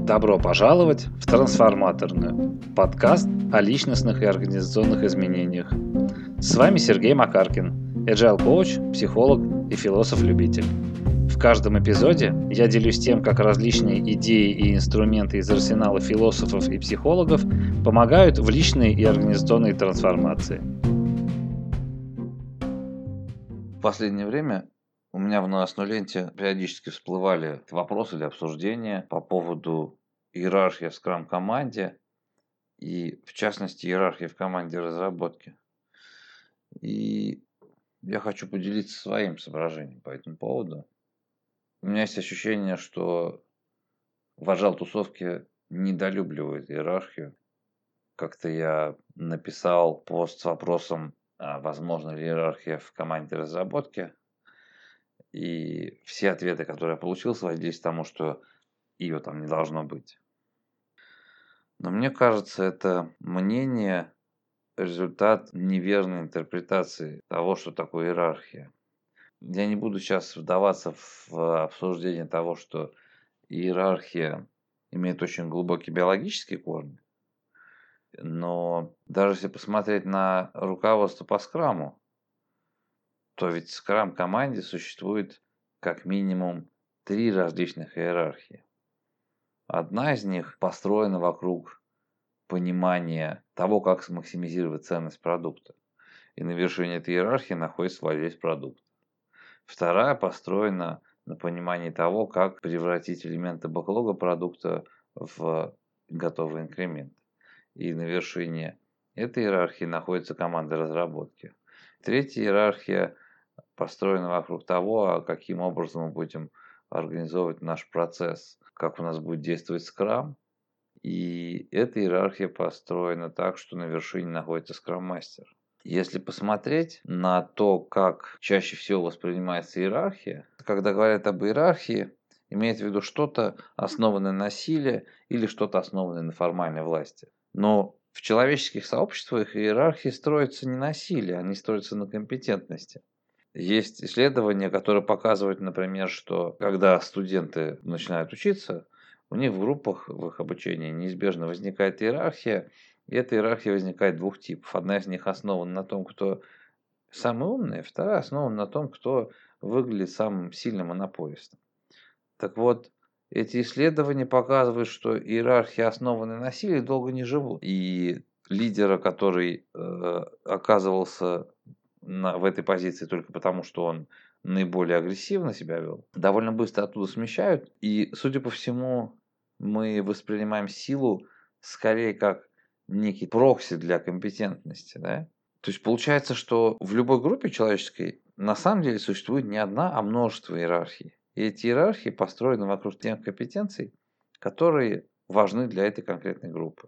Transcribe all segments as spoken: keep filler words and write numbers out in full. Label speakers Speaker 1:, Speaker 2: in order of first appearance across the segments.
Speaker 1: Добро пожаловать в Трансформаторную, подкаст о личностных и организационных изменениях. С вами Сергей Макаркин, Agile коуч, психолог и философ-любитель. В каждом эпизоде я делюсь тем, как различные идеи и инструменты из арсенала философов и психологов помогают в личной и организационной трансформации.
Speaker 2: В последнее время у меня в новостной ленте периодически всплывали вопросы или обсуждения по поводу иерархии в скрам-команде и, в частности, иерархии в команде разработки. И я хочу поделиться своим соображением по этому поводу. У меня есть ощущение, что в Agile-тусовке недолюбливают иерархию. Как-то я написал пост с вопросом, а возможно ли иерархия в команде разработки. И все ответы, которые я получил, сводились к тому, что ее там не должно быть. Но мне кажется, это мнение результат неверной интерпретации того, что такое иерархия. Я не буду сейчас вдаваться в обсуждение того, что иерархия имеет очень глубокие биологические корни. Но даже если посмотреть на руководство по скраму, то ведь в скрам-команде существует как минимум три различных иерархии. Одна из них построена вокруг понимания того, как максимизировать ценность продукта. И на вершине этой иерархии находится весь продукт. Вторая построена на понимании того, как превратить элементы бэклога продукта в готовый инкремент. И на вершине этой иерархии находится команда разработки. Третья иерархия построена вокруг того, каким образом мы будем организовывать наш процесс, как у нас будет действовать скрам. И эта иерархия построена так, что на вершине находится скрам-мастер. Если посмотреть на то, как чаще всего воспринимается иерархия, когда говорят об иерархии, имеется в виду что-то основанное на силе или что-то основанное на формальной власти. Но в человеческих сообществах иерархии строятся не на силе, они строятся на компетентности. Есть исследования, которые показывают, например, что когда студенты начинают учиться, у них в группах, в их обучении неизбежно возникает иерархия, и эта иерархия возникает двух типов. Одна из них основана на том, кто самый умный, вторая основана на том, кто выглядит самым сильным монополистом. Так вот, эти исследования показывают, что иерархии, основанные на силе, долго не живут. И лидера, который э, оказывался на, в этой позиции только потому, что он наиболее агрессивно себя вел, довольно быстро оттуда смещают. И, судя по всему, мы воспринимаем силу скорее как некий прокси для компетентности. Да? То есть получается, что в любой группе человеческой на самом деле существует не одна, а множество иерархий. И эти иерархии построены вокруг тех компетенций, которые важны для этой конкретной группы.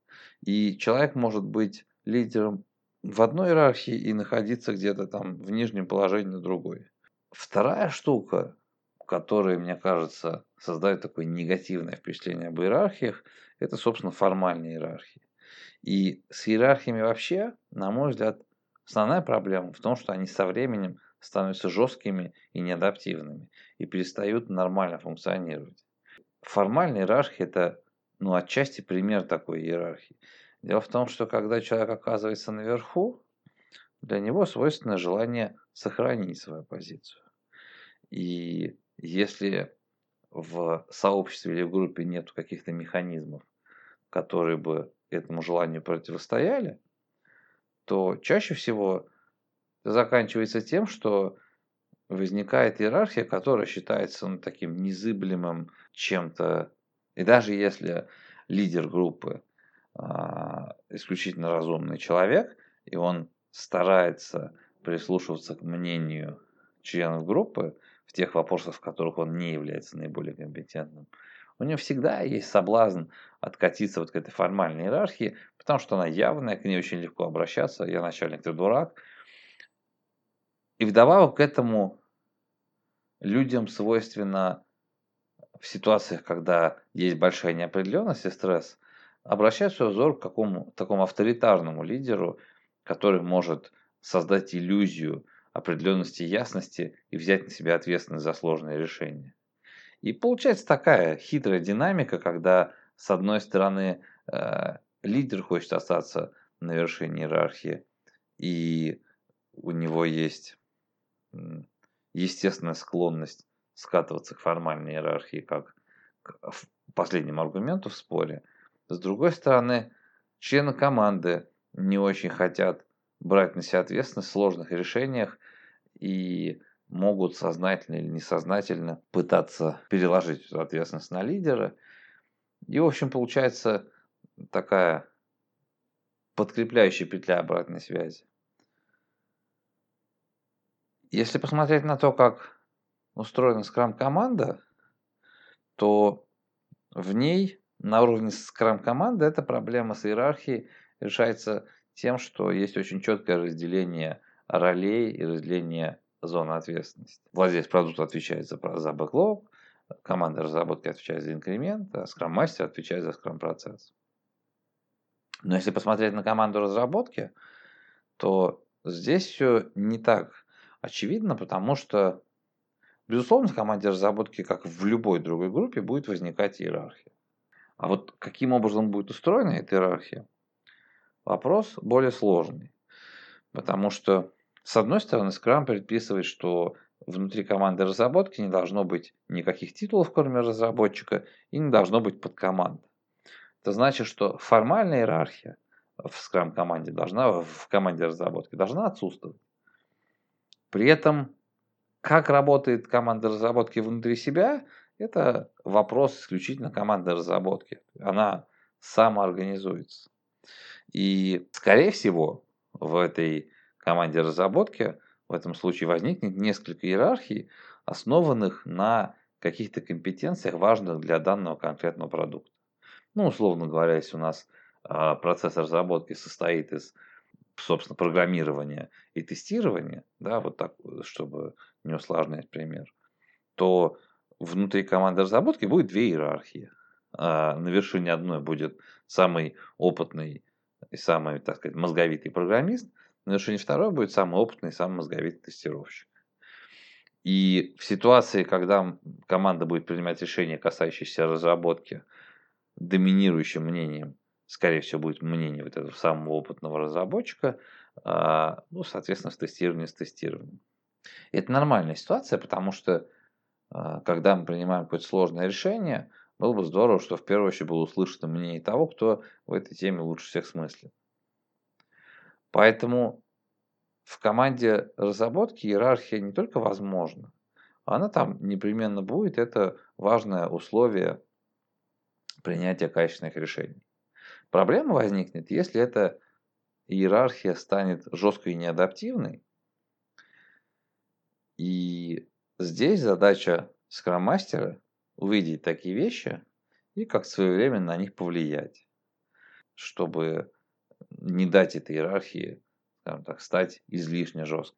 Speaker 2: И человек может быть лидером в одной иерархии и находиться где-то там в нижнем положении на другой. Вторая штука, которая, мне кажется, создает такое негативное впечатление об иерархиях, это, собственно, формальные иерархии. И с иерархиями вообще, на мой взгляд, основная проблема в том, что они со временем становятся жесткими и неадаптивными и перестают нормально функционировать. Формальная иерархия – это ну, отчасти пример такой иерархии. Дело в том, что когда человек оказывается наверху, для него свойственно желание сохранить свою позицию. И если в сообществе или в группе нет каких-то механизмов, которые бы этому желанию противостояли, то чаще всего заканчивается тем, что возникает иерархия, которая считается ну, таким незыблемым чем-то. И даже если лидер группы а, исключительно разумный человек, и он старается прислушиваться к мнению членов группы в тех вопросах, в которых он не является наиболее компетентным, у него всегда есть соблазн откатиться вот к этой формальной иерархии, потому что она явная, к ней очень легко обращаться, я начальник, ты дурак. И вдобавок к этому людям свойственно в ситуациях, когда есть большая неопределенность и стресс, обращать свой взор к какому такому авторитарному лидеру, который может создать иллюзию определенности и ясности и взять на себя ответственность за сложные решения. И получается такая хитрая динамика, когда с одной стороны э, лидер хочет остаться на вершине иерархии, и у него есть м, естественная склонность скатываться к формальной иерархии, как к ф- последнему аргументу в споре. С другой стороны, члены команды не очень хотят брать на себя ответственность в сложных решениях и могут сознательно или несознательно пытаться переложить эту ответственность на лидера. И, в общем, получается такая подкрепляющая петля обратной связи. Если посмотреть на то, как устроена скрам-команда, то в ней на уровне скрам-команды эта проблема с иерархией решается тем, что есть очень четкое разделение ролей и разделение зоны ответственности. Владелец продукта отвечает за, за бэклог, команда разработки отвечает за инкремент, а скрам-мастер отвечает за скрам-процесс. Но если посмотреть на команду разработки, то здесь все не так очевидно, потому что, безусловно, в команде разработки, как в любой другой группе, будет возникать иерархия. А вот каким образом будет устроена эта иерархия, вопрос более сложный. Потому что, с одной стороны, Scrum предписывает, что внутри команды разработки не должно быть никаких титулов, кроме разработчика, и не должно быть подкоманд. Это значит, что формальная иерархия в Scrum команде должна, в команде разработки должна отсутствовать. При этом, как работает команда разработки внутри себя, это вопрос исключительно команды разработки. Она самоорганизуется. И, скорее всего, в этой команде разработки в этом случае возникнет несколько иерархий, основанных на каких-то компетенциях, важных для данного конкретного продукта. Ну, условно говоря, если у нас а, процесс разработки состоит из, собственно, программирования и тестирования, да, вот так, чтобы не усложнять пример, то внутри команды разработки будет две иерархии. А, на вершине одной будет самый опытный и самый, так сказать, мозговитый программист, на вершине второй будет самый опытный и самый мозговитый тестировщик. И в ситуации, когда команда будет принимать решения, касающиеся разработки, доминирующим мнением, скорее всего, будет мнение вот этого самого опытного разработчика, а, ну, соответственно, с тестированием, с тестированием. И это нормальная ситуация, потому что а, когда мы принимаем какое-то сложное решение, было бы здорово, что в первую очередь было услышано мнение того, кто в этой теме лучше всех смыслит. Поэтому в команде разработки иерархия не только возможна, она там непременно будет. Это важное условие принятия качественных решений. Проблема возникнет, если эта иерархия станет жесткой и неадаптивной. И здесь задача скрам-мастера увидеть такие вещи и как своевременно на них повлиять, чтобы не дать этой иерархии, скажем так, стать излишне жесткой.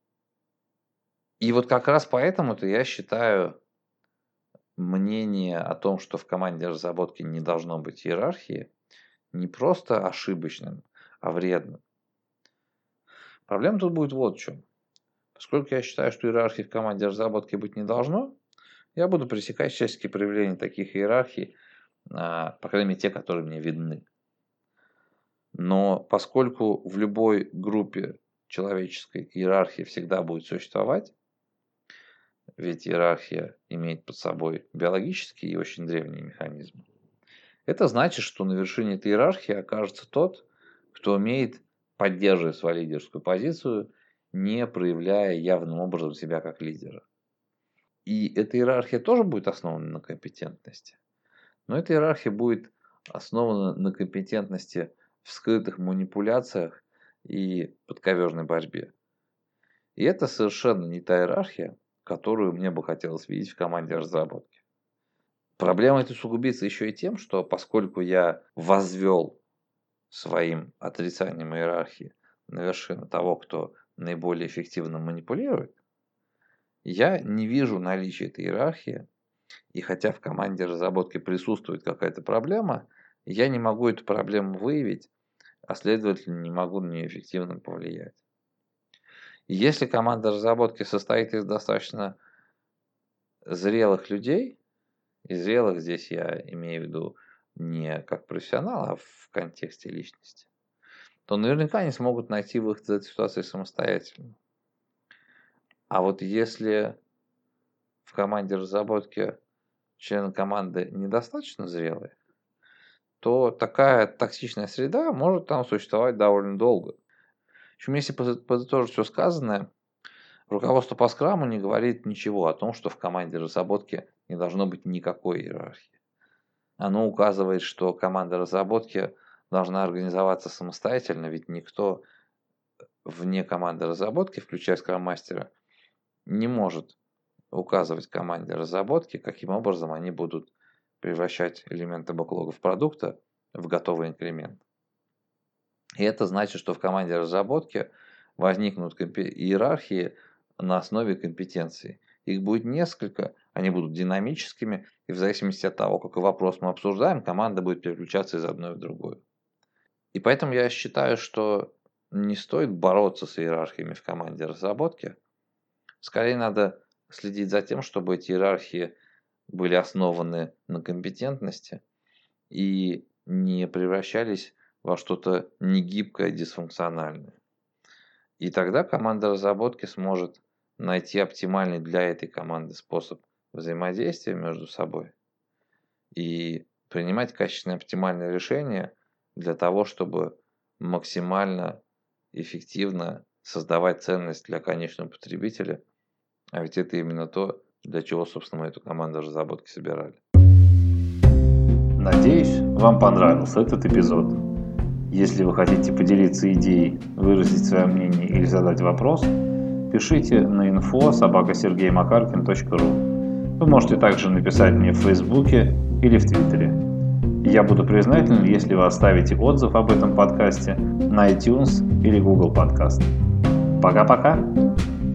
Speaker 2: И вот как раз поэтому-то я считаю мнение о том, что в команде разработки не должно быть иерархии, не просто ошибочным, а вредным. Проблема тут будет вот в чем. Поскольку я считаю, что иерархии в команде разработки быть не должно, я буду пресекать всяческие проявления таких иерархий, а, по крайней мере, те, которые мне видны. Но поскольку в любой группе человеческой иерархия всегда будет существовать, ведь иерархия имеет под собой биологические и очень древние механизмы, это значит, что на вершине этой иерархии окажется тот, кто умеет поддерживать свою лидерскую позицию, не проявляя явным образом себя как лидера. И эта иерархия тоже будет основана на компетентности. Но эта иерархия будет основана на компетентности в скрытых манипуляциях и подковерной борьбе. И это совершенно не та иерархия, которую мне бы хотелось видеть в команде разработки. Проблема эта усугубится еще и тем, что поскольку я возвел своим отрицанием иерархии на вершину того, кто наиболее эффективно манипулирует, я не вижу наличия этой иерархии. И хотя в команде разработки присутствует какая-то проблема, я не могу эту проблему выявить, а следовательно не могу на нее эффективно повлиять. И если команда разработки состоит из достаточно зрелых людей, и зрелых здесь я имею в виду не как профессионал, а в контексте личности, то наверняка они смогут найти выход из этой ситуации самостоятельно. А вот если в команде разработки члены команды недостаточно зрелые, то такая токсичная среда может там существовать довольно долго. В общем, если подытожить все сказанное, руководство по скраму не говорит ничего о том, что в команде разработки не должно быть никакой иерархии. Оно указывает, что команда разработки должна организоваться самостоятельно, ведь никто вне команды разработки, включая скрам-мастера, не может указывать команде разработки, каким образом они будут превращать элементы бэклогов продукта в готовый инкремент. И это значит, что в команде разработки возникнут иерархии на основе компетенций. Их будет несколько, они будут динамическими, и в зависимости от того, какой вопрос мы обсуждаем, команда будет переключаться из одной в другую. И поэтому я считаю, что не стоит бороться с иерархиями в команде разработки. Скорее надо следить за тем, чтобы эти иерархии были основаны на компетентности и не превращались во что-то негибкое, дисфункциональное. И тогда команда разработки сможет найти оптимальный для этой команды способ взаимодействия между собой и принимать качественные оптимальные решения для того, чтобы максимально эффективно создавать ценность для конечного потребителя. А ведь это именно то, для чего, собственно, мы эту команду разработки собирали.
Speaker 1: Надеюсь, вам понравился этот эпизод. Если вы хотите поделиться идеей, выразить свое мнение или задать вопрос, пишите на инфо собака сергей макаркин точка ру. Вы можете также написать мне в Фейсбуке или в Твиттере. Я буду признателен, если вы оставите отзыв об этом подкасте на iTunes или Google Podcast. Пока-пока!